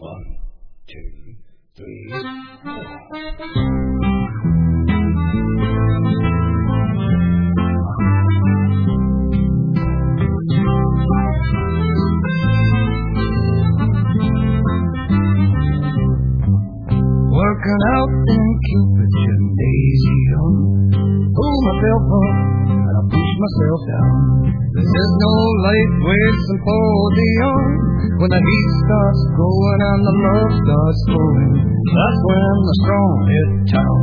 1, 2, 3, 4. Working out in Cupid's gymnasium. Pull myself up and I push myself down. This is no lightweight symposium. When the heat starts going and the love starts flowing, that's when the strong hit town.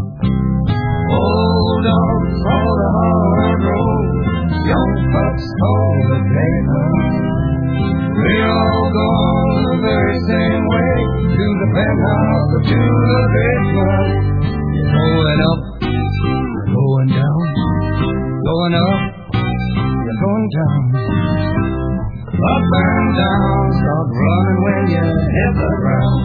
Hold on for the hard road, young pups hold the pavement. We're all going the very same way, to the penthouse or to the basement. You're going up, you're going down, going up, you're going down. Up and down, start running when you hit the ground.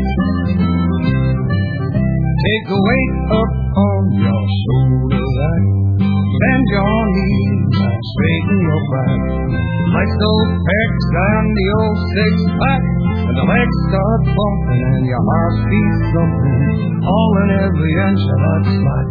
Take a weight up on your shoulder, bend your knees and straighten your back. Like those pecs and the old six-pack, and the legs start bumping and your heart beats thumping, all in every inch of that slack.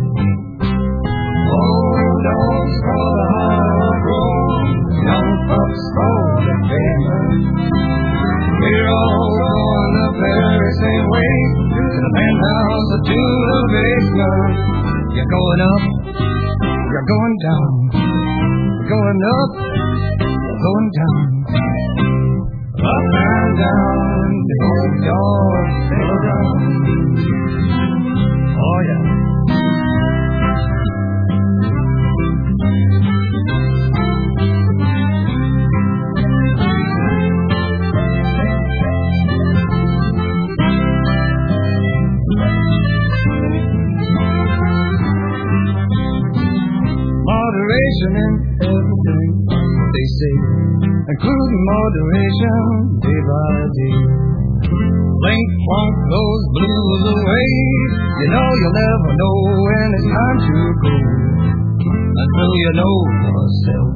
Hold on for the hard road, young pups hold the pavement. We're all going the very same way, to the penthouse or to the basement. You're going up, you're going down, you're going up, you're going down. Up and down, the old dogs still around. Oh yeah. Moderation in everything they say, including moderation day by day. Blink, plunk those blues away. You know you'll never know when it's time to go, until you know yourself.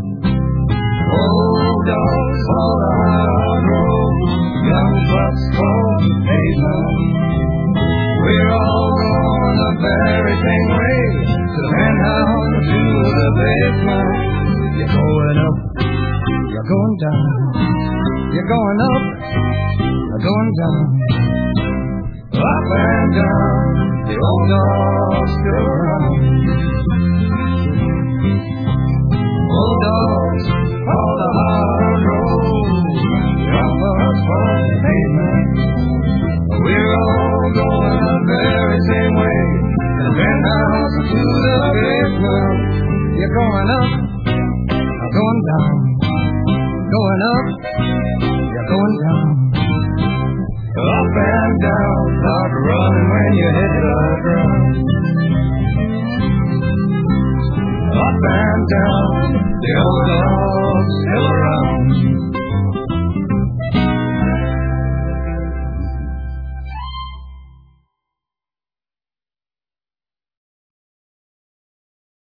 Oh, dogs for the hard road, young bucks for the pavement. We're all going the very same way, to the penthouse or to the basement. You're going up, you're going down, you're going up, you're going down. Up and down, the old dog's still around. Old dogs for the hard road, young bucks for the pavement. We're all going the very same way, to the penthouse or to the basement. You're going up, you're going down, going up, you're going down. Up and down, start running when you hit the ground. Up and down, the old dog